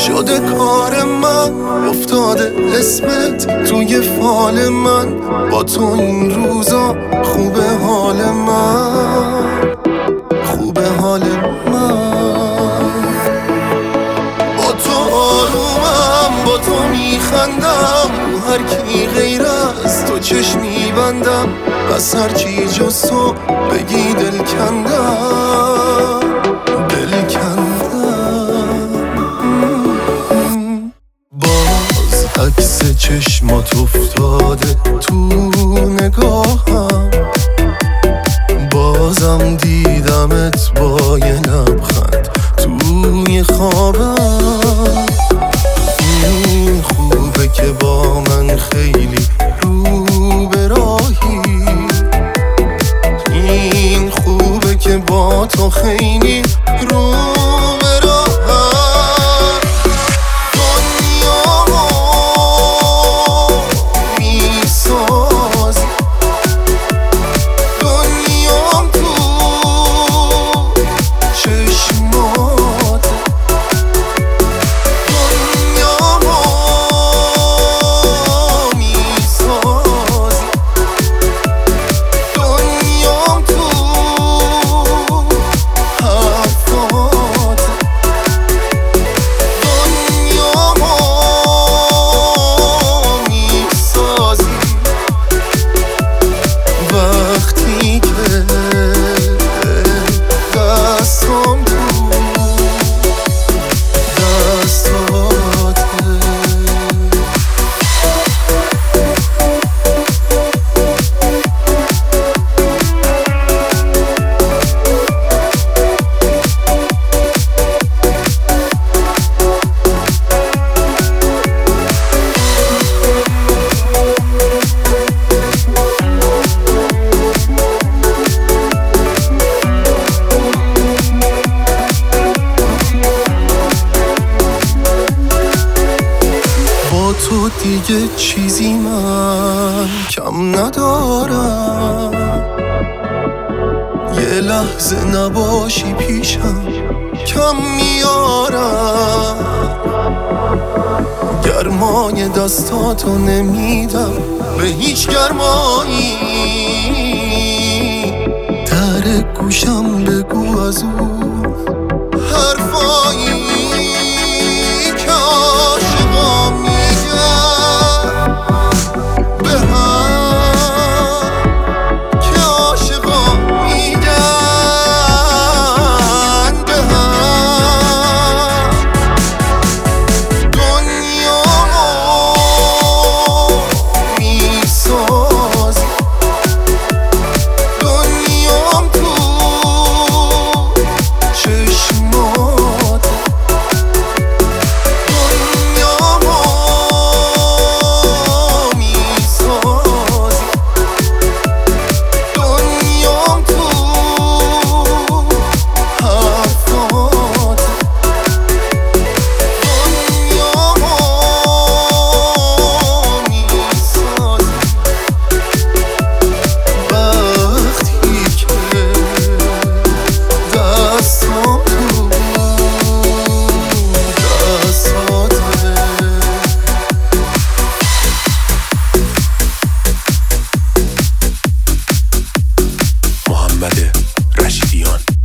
شده کار من، افتاده اسمت توی فال من. با تو این روزا خوبه حال من، خوبه حال من. با تو آرومم، با تو میخندم، رو هر کی غیر از تو چشم میبندم. از هر چی جز تو بگی دل کندم، دل کندم. باز عکس چشمات افتاده تو نگاهم، بازم دیدمت با یه لبخند توی خوابم. این خوبه که با من خیلی رو به راهی، این خوبه که با تو خیلی رو به راهم. دنیا میسازی، دنیام تو چشمات، دنیا میسازی، دنیام تو حرفات، دنیا میسازی. وقتی که دستم تو دستاته. با تو دیگه چیزی من کم ندارم، یه لحظه نباشی پیشم کم میارم. گرمای دستاتو نمیدم به هیچ گرمایی، در گوشم بگو از اون حرفایی که عاشقا میگن به هم، که عاشقا میگن به هم. دنیا میسازی، دنیام تو چشمات، دنیا میسازی، دنیام تو حرفات، دنیا میسازی. وقتی که دستم تو دستاته. محمد رشیدیان.